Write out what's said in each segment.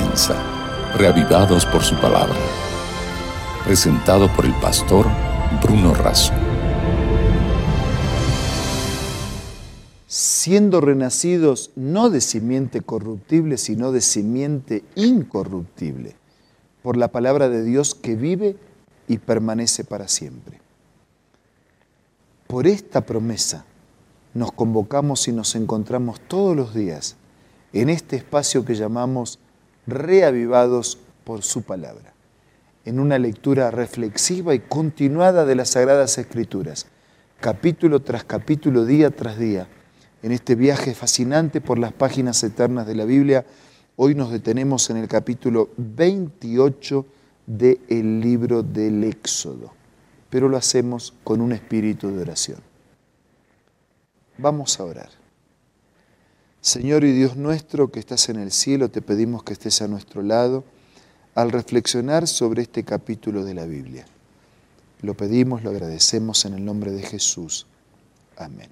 comienza, reavivados por su palabra. Presentado por el pastor Bruno Razo. Siendo renacidos no de simiente corruptible, sino de simiente incorruptible, por la palabra de Dios que vive y permanece para siempre. Por esta promesa nos convocamos y nos encontramos todos los días en este espacio que llamamos Reavivados por su palabra, en una lectura reflexiva y continuada de las Sagradas Escrituras, capítulo tras capítulo, día tras día. En este viaje fascinante por las páginas eternas de la Biblia, hoy nos detenemos en el capítulo 28 del libro del Éxodo, pero lo hacemos con un espíritu de oración. Vamos a orar. Señor y Dios nuestro que estás en el cielo, te pedimos que estés a nuestro lado al reflexionar sobre este capítulo de la Biblia. Lo pedimos, lo agradecemos en el nombre de Jesús. Amén.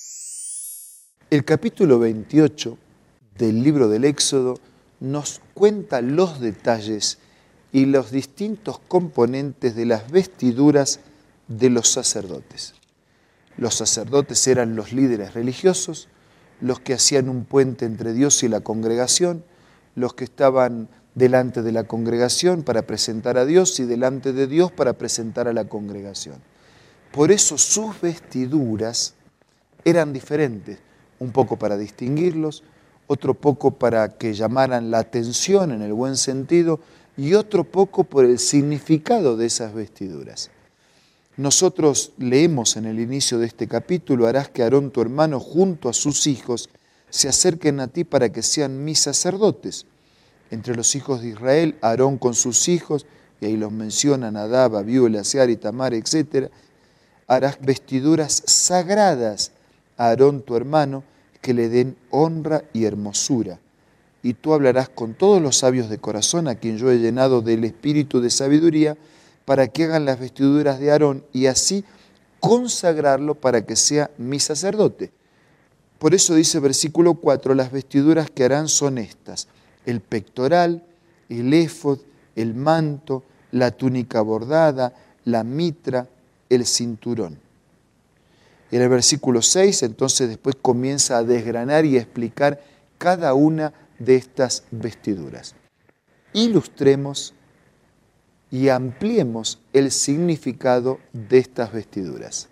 El capítulo 28 del libro del Éxodo nos cuenta los detalles y los distintos componentes de las vestiduras de los sacerdotes. Los sacerdotes eran los líderes religiosos, los que hacían un puente entre Dios y la congregación, los que estaban delante de la congregación para presentar a Dios y delante de Dios para presentar a la congregación. Por eso sus vestiduras eran diferentes, un poco para distinguirlos, otro poco para que llamaran la atención en el buen sentido y otro poco por el significado de esas vestiduras. Nosotros leemos en el inicio de este capítulo: harás que Aarón tu hermano junto a sus hijos se acerquen a ti para que sean mis sacerdotes. Entre los hijos de Israel, Aarón con sus hijos, y ahí los menciona Nadab, Abiú, Eleazar y Tamar, etc. Harás vestiduras sagradas a Aarón tu hermano, que le den honra y hermosura. Y tú hablarás con todos los sabios de corazón, a quien yo he llenado del espíritu de sabiduría, para que hagan las vestiduras de Aarón y así consagrarlo para que sea mi sacerdote. Por eso dice versículo 4, las vestiduras que harán son estas: el pectoral, el éfod, el manto, la túnica bordada, la mitra, el cinturón. En el versículo 6, entonces después comienza a desgranar y a explicar cada una de estas vestiduras. Ilustremos y ampliemos el significado de estas vestiduras.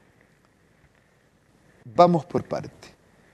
Vamos por parte.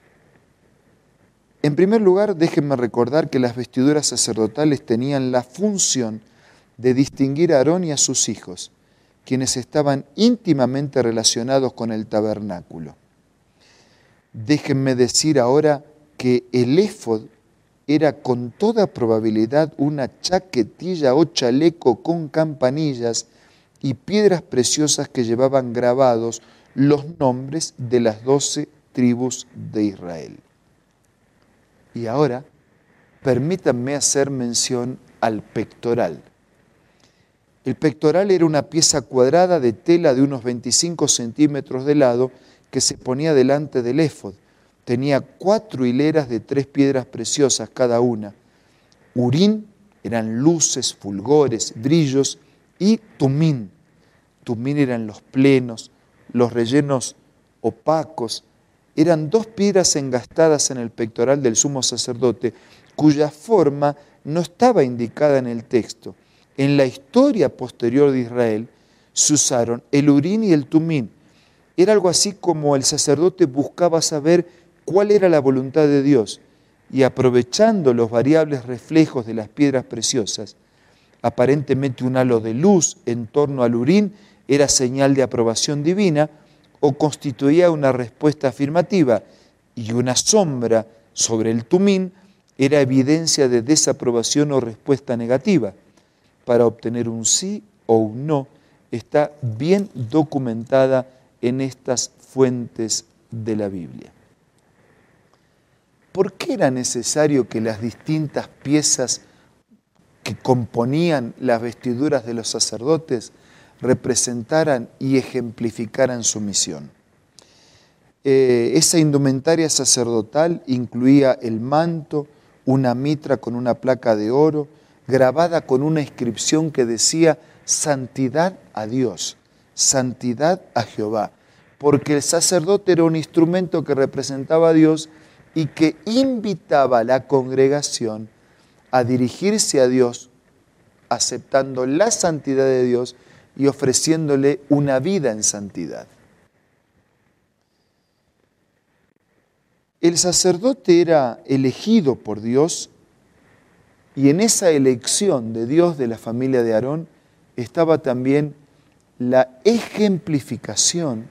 En primer lugar, déjenme recordar que las vestiduras sacerdotales tenían la función de distinguir a Aarón y a sus hijos, quienes estaban íntimamente relacionados con el tabernáculo. Déjenme decir ahora que el éfod era con toda probabilidad una chaquetilla o chaleco con campanillas y piedras preciosas que llevaban grabados los nombres de las 12 tribus de Israel. Y ahora, permítanme hacer mención al pectoral. El pectoral era una pieza cuadrada de tela de unos 25 centímetros de lado que se ponía delante del éfod. Tenía 4 hileras de 3 piedras preciosas cada una. Urín eran luces, fulgores, brillos, y tumín. Tumín eran los plenos, los rellenos opacos. Eran 2 piedras engastadas en el pectoral del sumo sacerdote, cuya forma no estaba indicada en el texto. En la historia posterior de Israel se usaron el urín y el tumín. Era algo así como el sacerdote buscaba saber cuál era la voluntad de Dios, y aprovechando los variables reflejos de las piedras preciosas, aparentemente un halo de luz en torno al urín era señal de aprobación divina o constituía una respuesta afirmativa, y una sombra sobre el tumín era evidencia de desaprobación o respuesta negativa. Para obtener un sí o un no está bien documentada en estas fuentes de la Biblia. ¿Por qué era necesario que las distintas piezas que componían las vestiduras de los sacerdotes representaran y ejemplificaran su misión? Esa indumentaria sacerdotal incluía el manto, una mitra con una placa de oro, grabada con una inscripción que decía santidad a Dios, santidad a Jehová, porque el sacerdote era un instrumento que representaba a Dios y que invitaba a la congregación a dirigirse a Dios, aceptando la santidad de Dios y ofreciéndole una vida en santidad. El sacerdote era elegido por Dios y en esa elección de Dios de la familia de Aarón estaba también la ejemplificación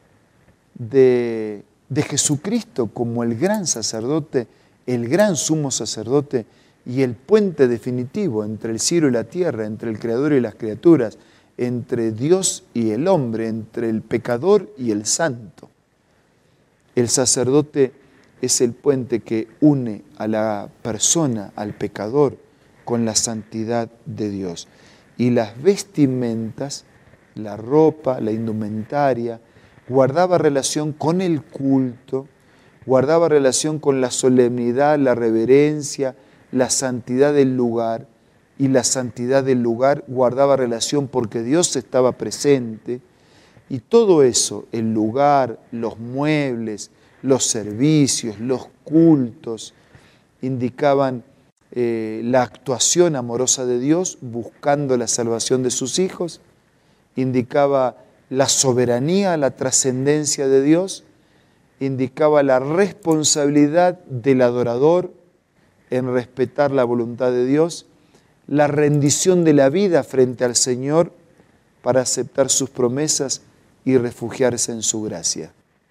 de Jesucristo como el gran sacerdote, el gran sumo sacerdote y el puente definitivo entre el cielo y la tierra, entre el Creador y las criaturas, entre Dios y el hombre, entre el pecador y el santo. El sacerdote es el puente que une a la persona, al pecador, con la santidad de Dios. Y las vestimentas, la ropa, la indumentaria, guardaba relación con el culto, guardaba relación con la solemnidad, la reverencia, la santidad del lugar, y la santidad del lugar guardaba relación porque Dios estaba presente, y todo eso, el lugar, los muebles, los servicios, los cultos, indicaban la actuación amorosa de Dios buscando la salvación de sus hijos, indicaba la soberanía, la trascendencia de Dios, indicaba la responsabilidad del adorador en respetar la voluntad de Dios, la rendición de la vida frente al Señor para aceptar sus promesas y refugiarse en su gracia.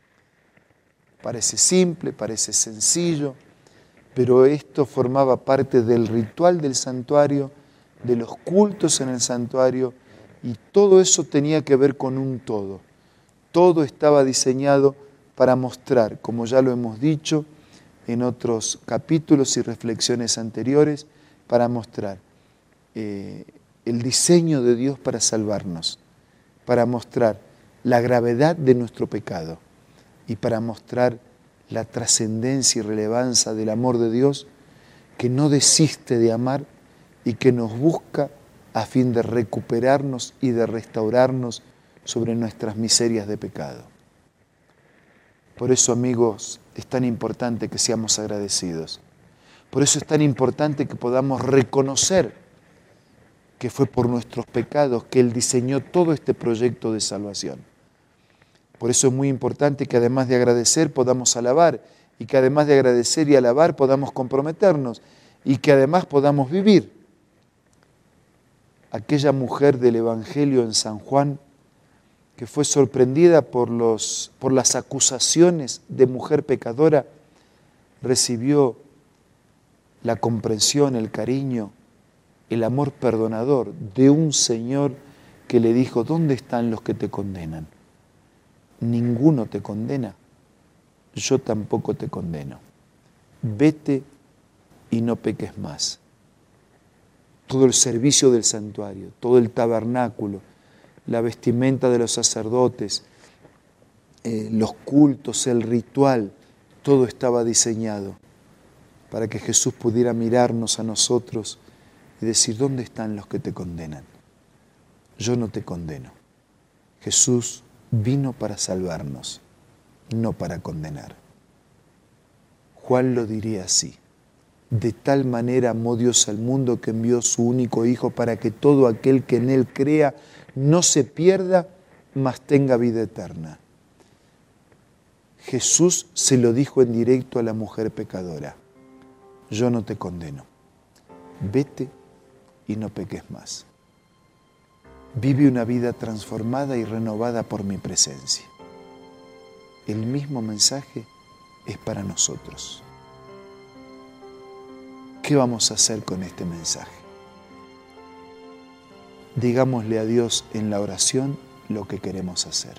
Parece simple, parece sencillo, pero esto formaba parte del ritual del santuario, de los cultos en el santuario, y todo eso tenía que ver con un todo. Todo estaba diseñado para mostrar, como ya lo hemos dicho en otros capítulos y reflexiones anteriores, para mostrar el diseño de Dios para salvarnos, para mostrar la gravedad de nuestro pecado y para mostrar la trascendencia y relevancia del amor de Dios que no desiste de amar y que nos busca a fin de recuperarnos y de restaurarnos sobre nuestras miserias de pecado. Por eso, amigos, es tan importante que seamos agradecidos. Por eso es tan importante que podamos reconocer que fue por nuestros pecados que Él diseñó todo este proyecto de salvación. Por eso es muy importante que además de agradecer podamos alabar, y que además de agradecer y alabar podamos comprometernos, y que además podamos vivir. Aquella mujer del Evangelio en San Juan, que fue sorprendida por las acusaciones de mujer pecadora, recibió la comprensión, el cariño, el amor perdonador de un Señor que le dijo: ¿dónde están los que te condenan? Ninguno te condena, yo tampoco te condeno. Vete y no peques más. Todo el servicio del santuario, todo el tabernáculo, la vestimenta de los sacerdotes, los cultos, el ritual, todo estaba diseñado para que Jesús pudiera mirarnos a nosotros y decir: ¿dónde están los que te condenan? Yo no te condeno. Jesús vino para salvarnos, no para condenar. Juan lo diría así: de tal manera amó Dios al mundo que envió su único Hijo para que todo aquel que en Él crea no se pierda, mas tenga vida eterna. Jesús se lo dijo en directo a la mujer pecadora: yo no te condeno, vete y no peques más. Vive una vida transformada y renovada por mi presencia. El mismo mensaje es para nosotros. ¿Qué vamos a hacer con este mensaje? Digámosle a Dios en la oración lo que queremos hacer.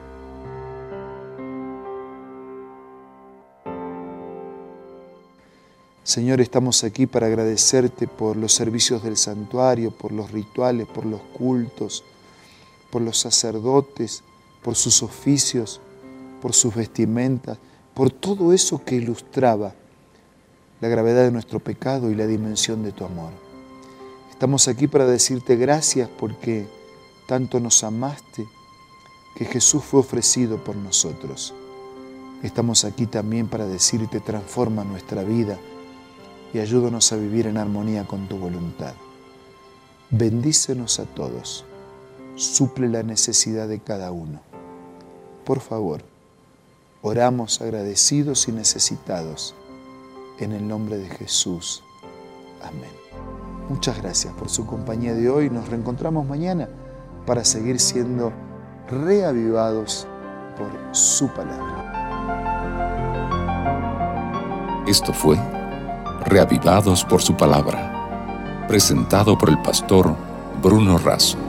Señor, estamos aquí para agradecerte por los servicios del santuario, por los rituales, por los cultos, por los sacerdotes, por sus oficios, por sus vestimentas, por todo eso que ilustraba la gravedad de nuestro pecado y la dimensión de tu amor. Estamos aquí para decirte gracias porque tanto nos amaste que Jesús fue ofrecido por nosotros. Estamos aquí también para decirte transforma nuestra vida y ayúdanos a vivir en armonía con tu voluntad. Bendícenos a todos, suple la necesidad de cada uno. Por favor, oramos agradecidos y necesitados, en el nombre de Jesús. Amén. Muchas gracias por su compañía de hoy. Nos reencontramos mañana para seguir siendo reavivados por su palabra. Esto fue Reavivados por su palabra, presentado por el pastor Bruno Razo.